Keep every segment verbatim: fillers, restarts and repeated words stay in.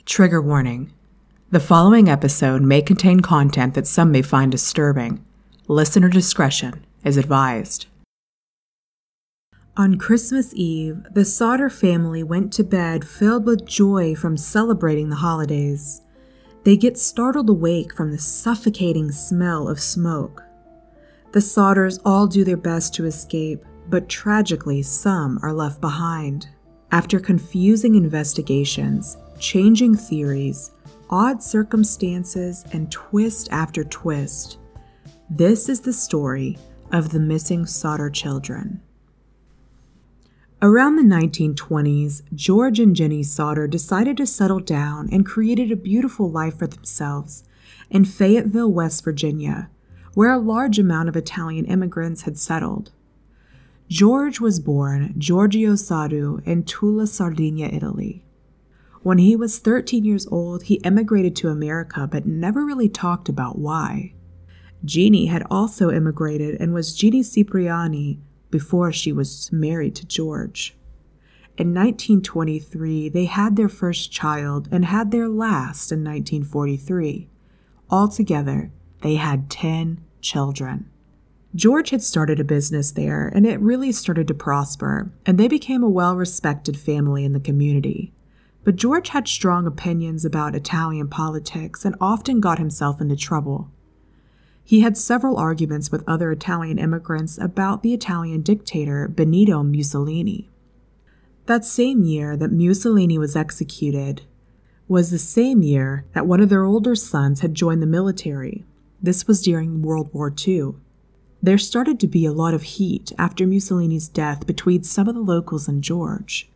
Trigger warning. The following episode may contain content that some may find disturbing. Listener discretion is advised. On Christmas Eve, the Sauter family went to bed filled with joy from celebrating the holidays. They get startled awake from the suffocating smell of smoke. The Sauters all do their best to escape, but tragically some are left behind. After confusing investigations, changing theories, odd circumstances, and twist after twist, this is the story of the missing Sauter children. Around the nineteen twenties, George and Jenny Sauter decided to settle down and created a beautiful life for themselves in Fayetteville, West Virginia, where a large amount of Italian immigrants had settled. George was born Giorgio Sauter in Tulla, Sardinia, Italy. When he was thirteen years old, he emigrated to America but never really talked about why. Jeannie had also immigrated and was Jeannie Cipriani before she was married to George. In nineteen twenty-three, they had their first child and had their last in nineteen forty-three. Altogether, they had ten children. George had started a business there, and it really started to prosper, and they became a well-respected family in the community. But George had strong opinions about Italian politics and often got himself into trouble. He had several arguments with other Italian immigrants about the Italian dictator Benito Mussolini. That same year that Mussolini was executed was the same year that one of their older sons had joined the military. This was during World War Two. There started to be a lot of heat after Mussolini's death between some of the locals and George.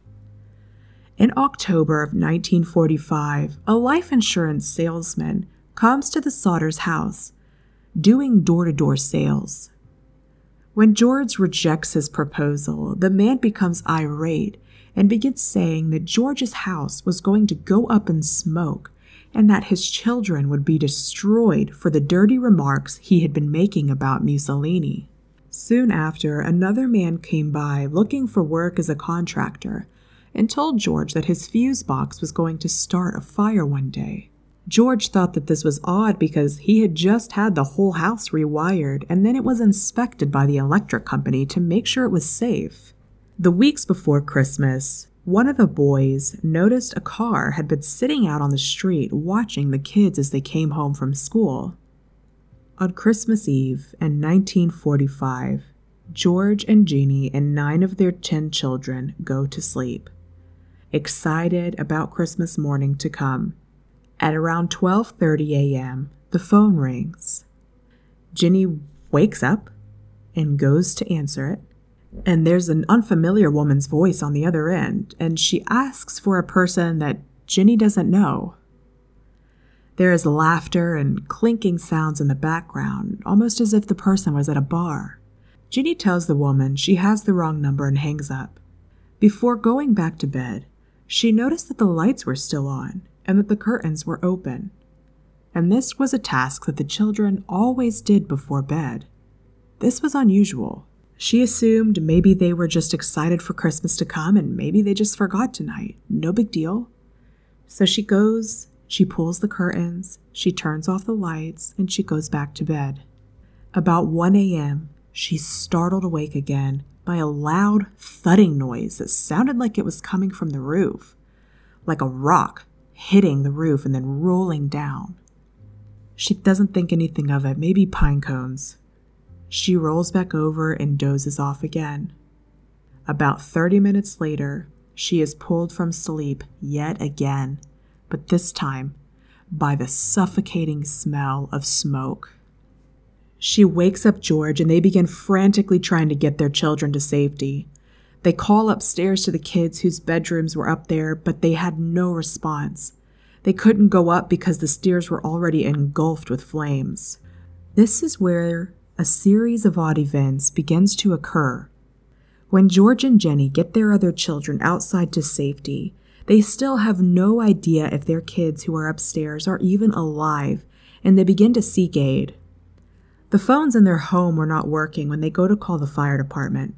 In October of nineteen forty-five, a life insurance salesman comes to the Sauters' house, doing door-to-door sales. When George rejects his proposal, the man becomes irate and begins saying that George's house was going to go up in smoke and that his children would be destroyed for the dirty remarks he had been making about Mussolini. Soon after, another man came by looking for work as a contractor and told George that his fuse box was going to start a fire one day. George thought that this was odd because he had just had the whole house rewired and then it was inspected by the electric company to make sure it was safe. The weeks before Christmas, one of the boys noticed a car had been sitting out on the street watching the kids as they came home from school. On Christmas Eve in nineteen forty-five, George and Jeannie and nine of their ten children go to sleep, excited about Christmas morning to come. At around twelve thirty a.m., the phone rings. Jenny wakes up and goes to answer it, and there's an unfamiliar woman's voice on the other end, and she asks for a person that Jenny doesn't know. There is laughter and clinking sounds in the background, almost as if the person was at a bar. Jenny tells the woman she has the wrong number and hangs up. Before going back to bed, she noticed that the lights were still on and that the curtains were open. And this was a task that the children always did before bed. This was unusual. She assumed maybe they were just excited for Christmas to come and maybe they just forgot tonight. No big deal. So she goes, she pulls the curtains, she turns off the lights, and she goes back to bed. About one a.m., she's startled awake again by a loud thudding noise that sounded like it was coming from the roof, like a rock hitting the roof and then rolling down. She doesn't think anything of it, maybe pine cones. She rolls back over and dozes off again. About thirty minutes later, she is pulled from sleep yet again, but this time by the suffocating smell of smoke. She wakes up George and they begin frantically trying to get their children to safety. They call upstairs to the kids whose bedrooms were up there, but they had no response. They couldn't go up because the stairs were already engulfed with flames. This is where a series of odd events begins to occur. When George and Jenny get their other children outside to safety, they still have no idea if their kids who are upstairs are even alive, and they begin to seek aid. The phones in their home were not working when they go to call the fire department.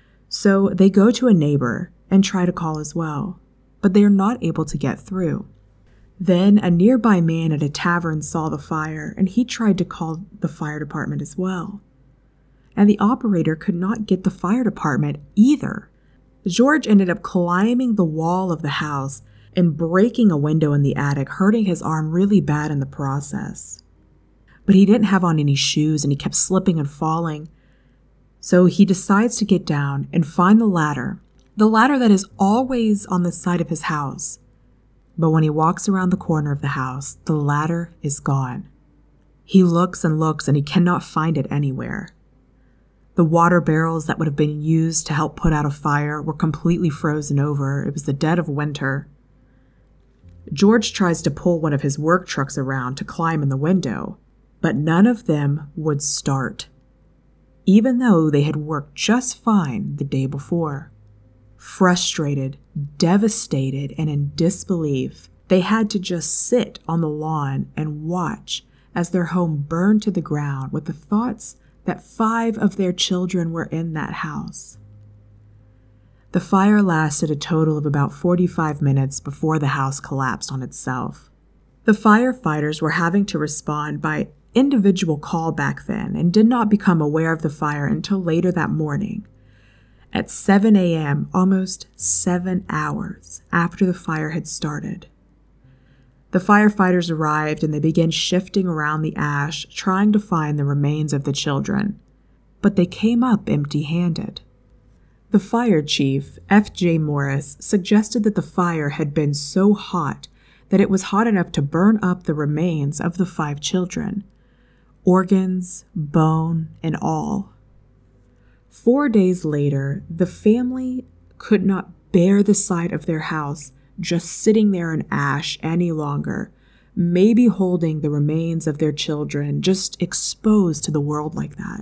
So they go to a neighbor and try to call as well, but they are not able to get through. Then a nearby man at a tavern saw the fire, and he tried to call the fire department as well. And the operator could not get the fire department either. George ended up climbing the wall of the house and breaking a window in the attic, hurting his arm really bad in the process. But he didn't have on any shoes and he kept slipping and falling. So he decides to get down and find the ladder, the ladder that is always on the side of his house. But when he walks around the corner of the house, the ladder is gone. He looks and looks and he cannot find it anywhere. The water barrels that would have been used to help put out a fire were completely frozen over. It was the dead of winter. George tries to pull one of his work trucks around to climb in the window, but none of them would start, even though they had worked just fine the day before. Frustrated, devastated, and in disbelief, they had to just sit on the lawn and watch as their home burned to the ground with the thoughts that five of their children were in that house. The fire lasted a total of about forty-five minutes before the house collapsed on itself. The firefighters were having to respond by individual call back then and did not become aware of the fire until later that morning. At seven a.m., almost seven hours after the fire had started. The firefighters arrived and they began shifting around the ash, trying to find the remains of the children, but they came up empty-handed. The fire chief, F J Morris, suggested that the fire had been so hot that it was hot enough to burn up the remains of the five children, organs, bone, and all. Four days later, the family could not bear the sight of their house just sitting there in ash any longer, maybe holding the remains of their children just exposed to the world like that.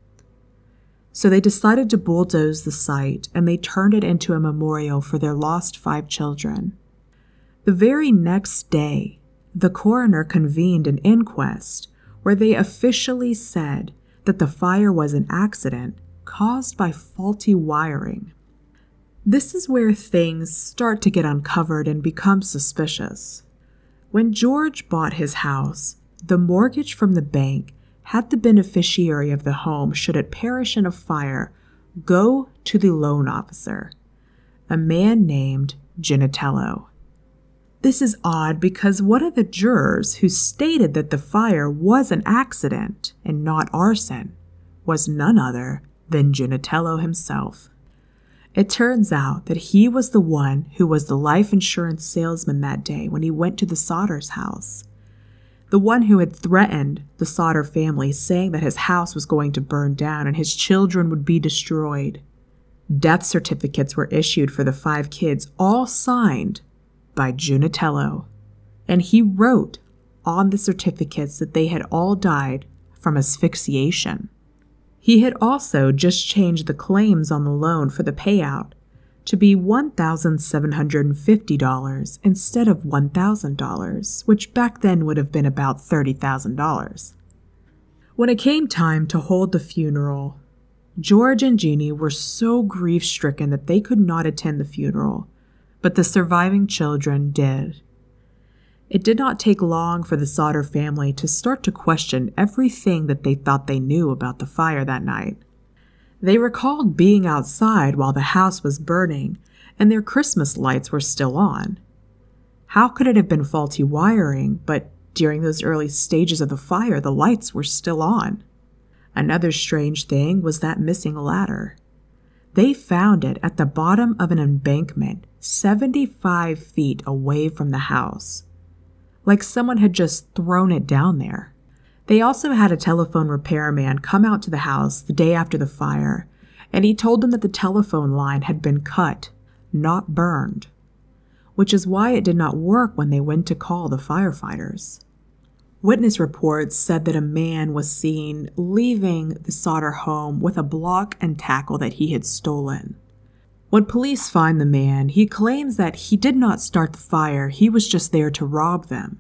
So they decided to bulldoze the site and they turned it into a memorial for their lost five children. The very next day, the coroner convened an inquest where they officially said that the fire was an accident caused by faulty wiring. This is where things start to get uncovered and become suspicious. When George bought his house, the mortgage from the bank had the beneficiary of the home, should it perish in a fire, go to the loan officer, a man named Ginatello. This is odd because one of the jurors who stated that the fire was an accident and not arson was none other than Ginatello himself. It turns out that he was the one who was the life insurance salesman that day when he went to the Sodders' house. The one who had threatened the Sodder family, saying that his house was going to burn down and his children would be destroyed. Death certificates were issued for the five kids, all signed by Ginatello. And he wrote on the certificates that they had all died from asphyxiation. He had also just changed the claims on the loan for the payout to be one thousand seven hundred fifty dollars instead of one thousand dollars, which back then would have been about thirty thousand dollars. When it came time to hold the funeral, George and Jeannie were so grief-stricken that they could not attend the funeral, but the surviving children did. It did not take long for the Sodder family to start to question everything that they thought they knew about the fire that night. They recalled being outside while the house was burning and their Christmas lights were still on. How could it have been faulty wiring, but during those early stages of the fire, the lights were still on? Another strange thing was that missing ladder. They found it at the bottom of an embankment seventy-five feet away from the house, like someone had just thrown it down there. They also had a telephone repairman come out to the house the day after the fire, and he told them that the telephone line had been cut, not burned, which is why it did not work when they went to call the firefighters. Witness reports said that a man was seen leaving the Sodder home with a block and tackle that he had stolen. When police find the man, he claims that he did not start the fire, he was just there to rob them.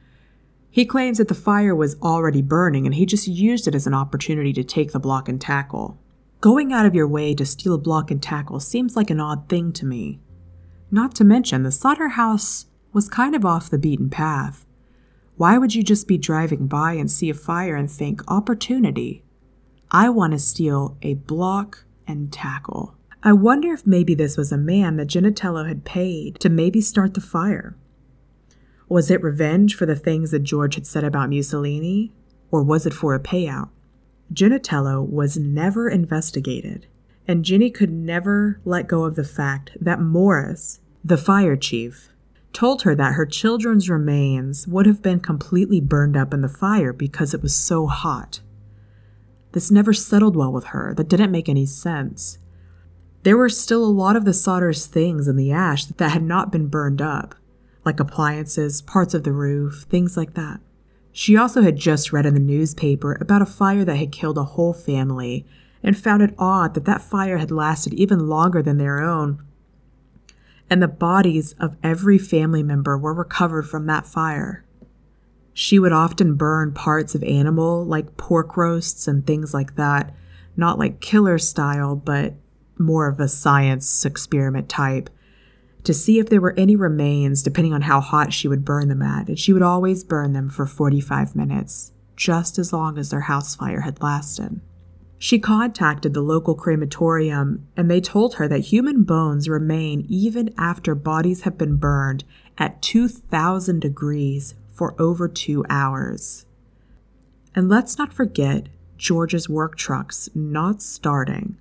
He claims that the fire was already burning and he just used it as an opportunity to take the block and tackle. Going out of your way to steal a block and tackle seems like an odd thing to me. Not to mention, the Sodder house was kind of off the beaten path. Why would you just be driving by and see a fire and think, opportunity? I want to steal a block and tackle. I wonder if maybe this was a man that Ginatello had paid to maybe start the fire. Was it revenge for the things that George had said about Mussolini? Or was it for a payout? Ginatello was never investigated, and Ginny could never let go of the fact that Morris, the fire chief, told her that her children's remains would have been completely burned up in the fire because it was so hot. This never settled well with her. That didn't make any sense. There were still a lot of the Sodders' things in the ash that had not been burned up, like appliances, parts of the roof, things like that. She also had just read in the newspaper about a fire that had killed a whole family and found it odd that that fire had lasted even longer than their own, and the bodies of every family member were recovered from that fire. She would often burn parts of animal, like pork roasts and things like that, not like killer style, but more of a science experiment type, to see if there were any remains depending on how hot she would burn them at, and she would always burn them for forty-five minutes, just as long as their house fire had lasted. She contacted the local crematorium, and they told her that human bones remain even after bodies have been burned at two thousand degrees for over two hours. And let's not forget George's work trucks not starting.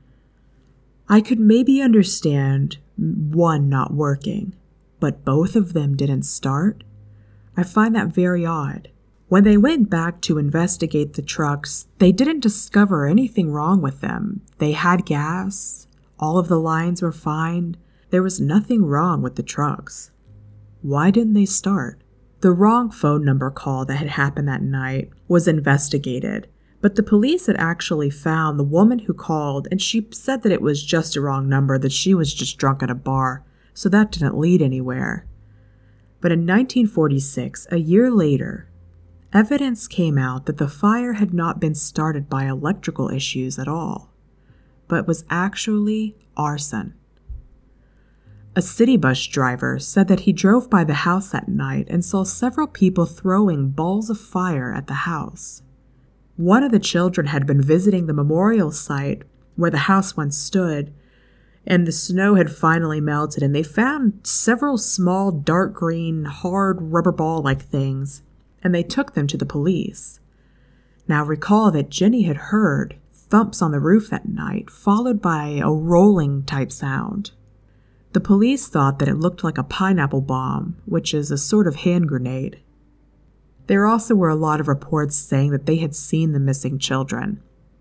I could maybe understand one not working, but both of them didn't start? I find that very odd. When they went back to investigate the trucks, they didn't discover anything wrong with them. They had gas, all of the lines were fine, there was nothing wrong with the trucks. Why didn't they start? The wrong phone number call that had happened that night was investigated, but the police had actually found the woman who called, and she said that it was just a wrong number, that she was just drunk at a bar, so that didn't lead anywhere. But in nineteen forty-six, a year later, evidence came out that the fire had not been started by electrical issues at all, but was actually arson. A city bus driver said that he drove by the house that night and saw several people throwing balls of fire at the house. One of the children had been visiting the memorial site where the house once stood, and the snow had finally melted, and they found several small dark green, hard rubber ball-like things, and they took them to the police. Now recall that Jenny had heard thumps on the roof that night, followed by a rolling type sound. The police thought that it looked like a pineapple bomb, which is a sort of hand grenade. There also were a lot of reports saying that they had seen the missing children.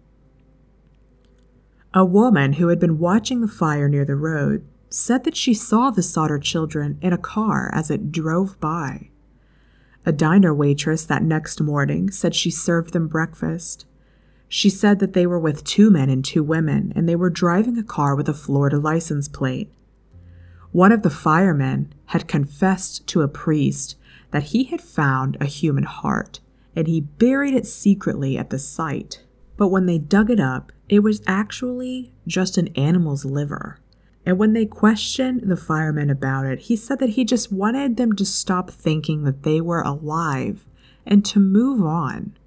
A woman who had been watching the fire near the road said that she saw the Sodder children in a car as it drove by. A diner waitress that next morning said she served them breakfast. She said that they were with two men and two women, and they were driving a car with a Florida license plate. One of the firemen had confessed to a priest that he had found a human heart, and he buried it secretly at the site. But when they dug it up, it was actually just an animal's liver. And when they questioned the fireman about it, he said that he just wanted them to stop thinking that they were alive and to move on.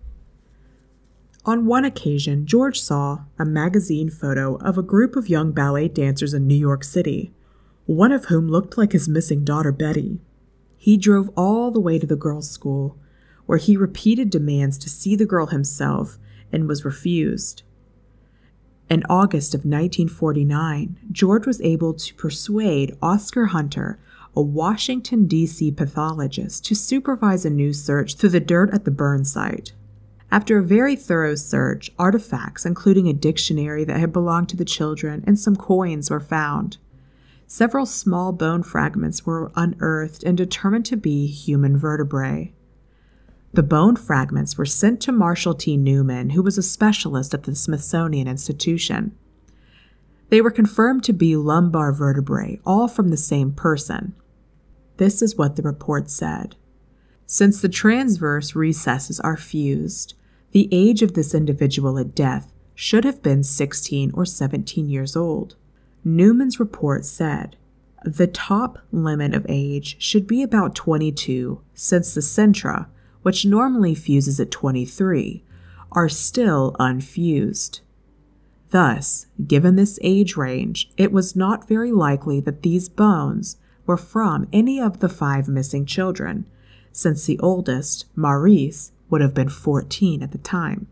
On one occasion, George saw a magazine photo of a group of young ballet dancers in New York City, one of whom looked like his missing daughter Betty. He drove all the way to the girls' school, where he repeated demands to see the girl himself and was refused. In August of nineteen forty-nine, George was able to persuade Oscar Hunter, a Washington, D C pathologist, to supervise a new search through the dirt at the burn site. After a very thorough search, artifacts, including a dictionary that had belonged to the children and some coins, were found. Several small bone fragments were unearthed and determined to be human vertebrae. The bone fragments were sent to Marshall T. Newman, who was a specialist at the Smithsonian Institution. They were confirmed to be lumbar vertebrae, all from the same person. This is what the report said. Since the transverse recesses are fused, the age of this individual at death should have been sixteen or seventeen years old. Newman's report said, The top limit of age should be about twenty-two, since the centra, which normally fuses at twenty-three, are still unfused. Thus, given this age range, it was not very likely that these bones were from any of the five missing children, since the oldest, Maurice, would have been fourteen at the time.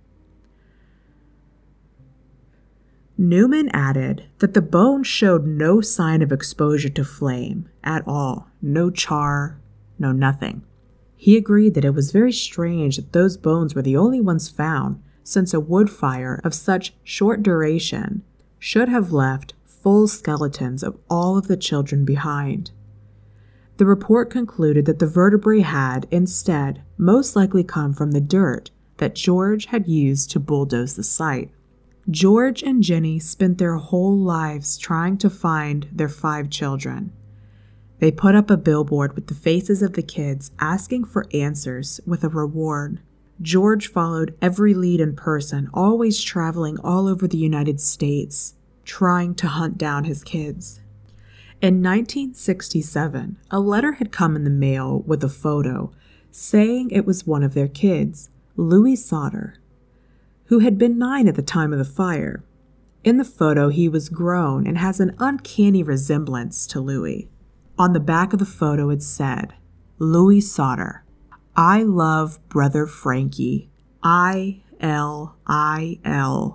Newman added that the bones showed no sign of exposure to flame at all, no char, no nothing. He agreed that it was very strange that those bones were the only ones found, since a wood fire of such short duration should have left full skeletons of all of the children behind. The report concluded that the vertebrae had, instead, most likely come from the dirt that George had used to bulldoze the site. George and Jenny spent their whole lives trying to find their five children. They put up a billboard with the faces of the kids asking for answers with a reward. George followed every lead in person, always traveling all over the United States, trying to hunt down his kids. In nineteen sixty-seven, a letter had come in the mail with a photo saying it was one of their kids, Louis Sauter, who had been nine at the time of the fire. In the photo, he was grown and has an uncanny resemblance to Louis. On the back of the photo, it said, Louis Sauter, I love brother Frankie, I L I L,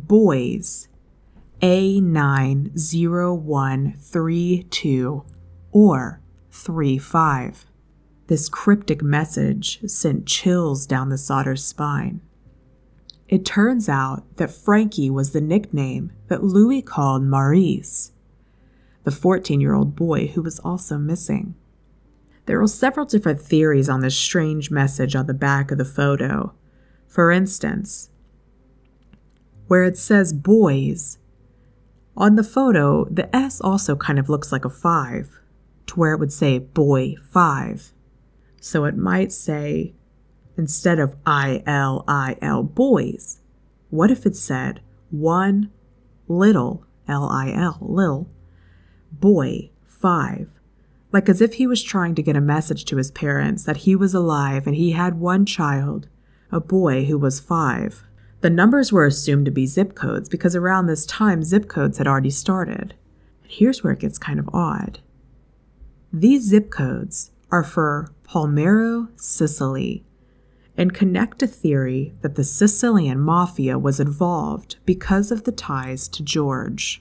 boys, A nine zero one three two or three five. This cryptic message sent chills down the Sauter's spine. It turns out that Frankie was the nickname that Louis called Maurice, the fourteen-year-old boy who was also missing. There are several different theories on this strange message on the back of the photo. For instance, where it says boys, on the photo, the S also kind of looks like a five, to where it would say boy five. So it might say, instead of I L I L boys, what if it said one little L I L, lil, boy five? Like as if he was trying to get a message to his parents that he was alive and he had one child, a boy who was five. The numbers were assumed to be zip codes because around this time zip codes had already started. And here's where it gets kind of odd. These zip codes are for Palermo, Sicily, and connect a theory that the Sicilian mafia was involved because of the ties to George.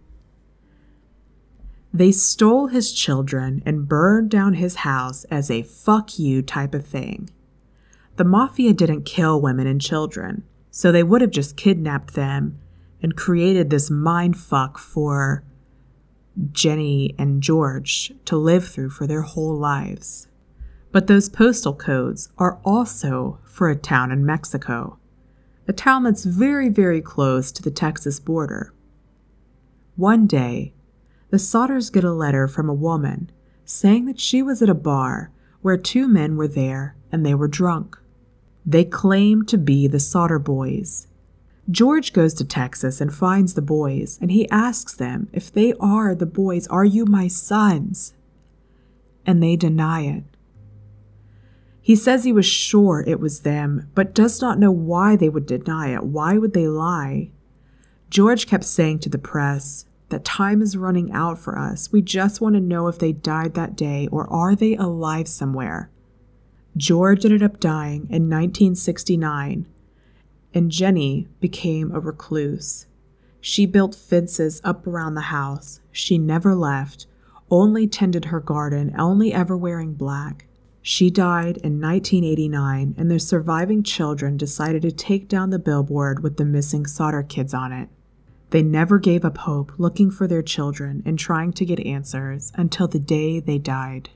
They stole his children and burned down his house as a fuck you type of thing. The mafia didn't kill women and children, so they would have just kidnapped them and created this mindfuck for Jenny and George to live through for their whole lives. But those postal codes are also for a town in Mexico, a town that's very, very close to the Texas border. One day, the Sauters get a letter from a woman saying that she was at a bar where two men were there and they were drunk. They claim to be the Sauter boys. George goes to Texas and finds the boys, and he asks them if they are the boys, "Are you my sons?" And they deny it. He says he was sure it was them, but does not know why they would deny it. Why would they lie? George kept saying to the press that time is running out for us. We just want to know if they died that day or are they alive somewhere. George ended up dying in nineteen sixty-nine, and Jenny became a recluse. She built fences up around the house. She never left, only tended her garden, only ever wearing black. She died in nineteen eighty-nine, and their surviving children decided to take down the billboard with the missing Sauter kids on it. They never gave up hope, looking for their children and trying to get answers until the day they died.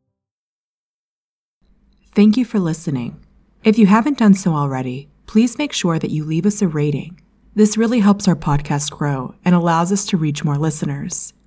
Thank you for listening. If you haven't done so already, please make sure that you leave us a rating. This really helps our podcast grow and allows us to reach more listeners.